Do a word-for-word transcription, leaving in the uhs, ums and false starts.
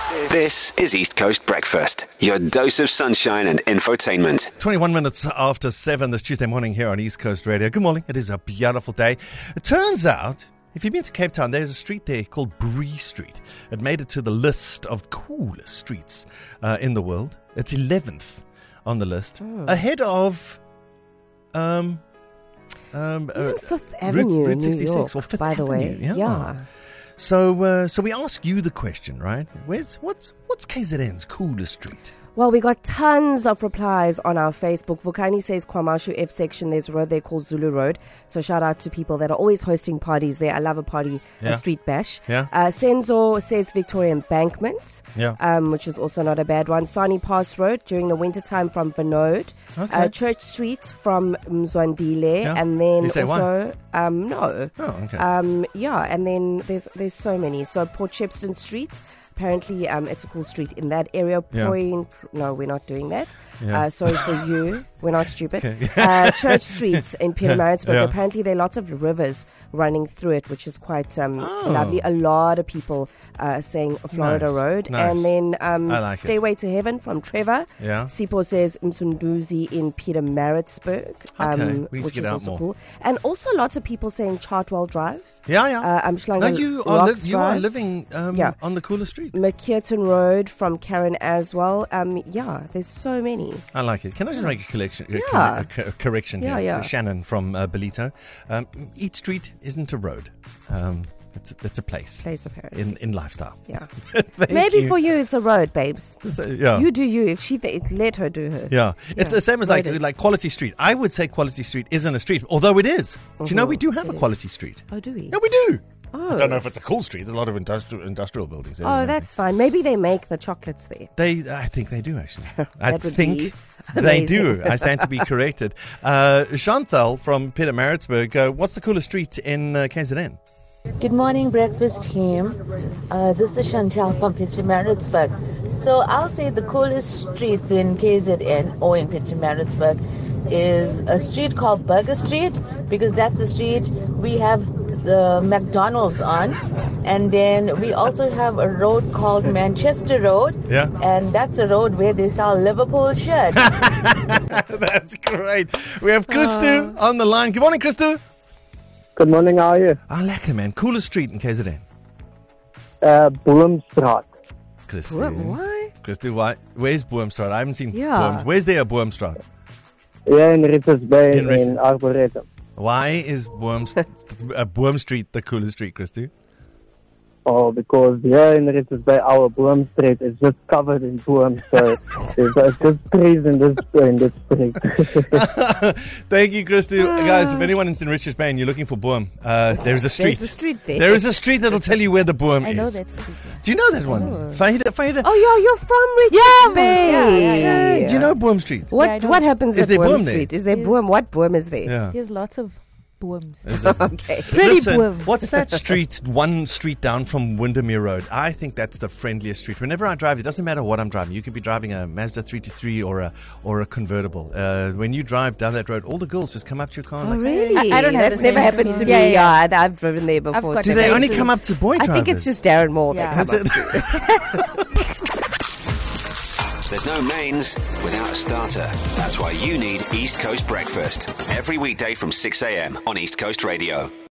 This is East Coast Breakfast, your dose of sunshine and infotainment. twenty-one minutes after seven this Tuesday morning here on East Coast Radio. Good morning. It is a beautiful day. It turns out, if you've been to Cape Town, there's a street there called Bree Street. It made it to the list of coolest streets uh, in the world. It's eleventh on the list, oh. ahead of um, um, uh, Fifth Avenue, Route sixty-six, New York, or Fifth by the Avenue. way. Yeah. yeah. So, uh, so we ask you the question, right? Where's what's what's K Z N's coolest street? Well, we got tons of replies on our Facebook. Vukani says Kwamashu F section, there's a road there called Zulu Road. So shout out to people that are always hosting parties there. I love a party, Yeah. a street bash. Yeah. Uh, Senzo says Victoria Embankment, Yeah. um, which is also not a bad one. Sani Pass Road during the wintertime from Vinod. Okay. Uh, Church Street from Mzwandile. Yeah. And then You say also, um, no. Oh, okay. Um, yeah, and then there's there's so many. So Port Shepstone Street. Apparently, um, it's a cool street in that area. Yeah. Point, no, we're not doing that. Yeah. Uh, sorry for you. We're not stupid. Okay. uh, Church Street in Pietermaritzburg. Yeah. Apparently, there are lots of rivers running through it, which is quite um, Oh. lovely. A lot of people uh, saying Florida Nice. Road. Nice. And then um, I like it. Stairway to Heaven from Trevor. Yeah. Sipo says Msunduzi in Pietermaritzburg, um, Okay, we need to which get is out also more. cool. And also lots of people saying Chartwell Drive. Yeah, yeah. Uh, um, now Schlanger you are, li- Rocks you are Drive. living um, Yeah. on the coolest street. McKeerton Road from Karen as well. Um, yeah, there's so many. I like it. Can I just make a collection? A, Yeah. a, co- a correction Yeah, here? yeah. Shannon from uh, Belito. Um, Eat Street isn't a road. Um, it's it's a place Place of her. in in lifestyle. Yeah. Thank Maybe you. for you it's a road, babes. So, yeah. You do you. If she th- let her do her. Yeah, it's Yeah. the same as like Road is. like Quality Street. I would say Quality Street isn't a street, although it is. Do you know Mhm. we do have It a is. Quality Street? Oh, do we? Yeah, we do. Oh. I don't know if it's a cool street. There's a lot of industrial industrial buildings. Oh, that's fine. Maybe they make the chocolates there. They, I think they do actually. I That would think be they do. amazing. I stand to be corrected. Uh, Chantal from Pietermaritzburg, uh, what's the coolest street in uh, K Z N? Good morning, breakfast team. Uh, this is Chantal from Pietermaritzburg. So I'll say the coolest streets in K Z N or in Pietermaritzburg is a street called Burger Street, because that's the street we have the McDonald's on. And then we also have a road called Manchester Road. Yeah. And that's a road where they sell Liverpool shirts. That's great. We have Christu on the line. Good morning, Christu. Good morning, how are you? Ah, lekker man. Coolest street in K Z N. Uh, Boomstraat. Christu. What? Why? Christu, why? Where's Boomstraat? I haven't seen Yeah. Boom. Where's there a Boomstraat? Yeah, in Richards Bay In Richards- in Arboretum. Why is Boom, uh, Boom Street the coolest street, Christu? Oh, because here in Richards Bay, our Boom Street is just covered in boom, so there's uh, just trees in this in this street. Thank you, Christu. Guys, if anyone is in Richards Bay and you're looking for Boom, uh, there's a street. There's a street there. There is a street that'll tell you where the Boom I is. know that street. Yeah. Do you know that one? Oh. Faida, Faida. Oh, yeah, you're from Richards Bay. yeah, yeah, Yeah, do you know Boom Street? What Yeah, I know. What happens Is at there Boom boom there? Street? Is there Yes. boom? What boom is there? Yeah. There's lots of booms. Is it? Okay. Pretty Listen, booms. what's that street, one street down from Windermere Road? I think that's the friendliest street. Whenever I drive, it doesn't matter what I'm driving. You could be driving a Mazda three twenty-three or a or a convertible. Uh, when you drive down that road, all the girls just come up to your car and Oh, like, really? I- I don't have That's the never same happened to experience. me. Yeah, Yeah, yeah. I've driven there before. got do too. they only faces. come up to boy I drivers? think it's just Darren Moore Yeah. that come Is up it? to. There's no mains without a starter. That's why you need East Coast Breakfast. Every weekday from six a.m. on East Coast Radio.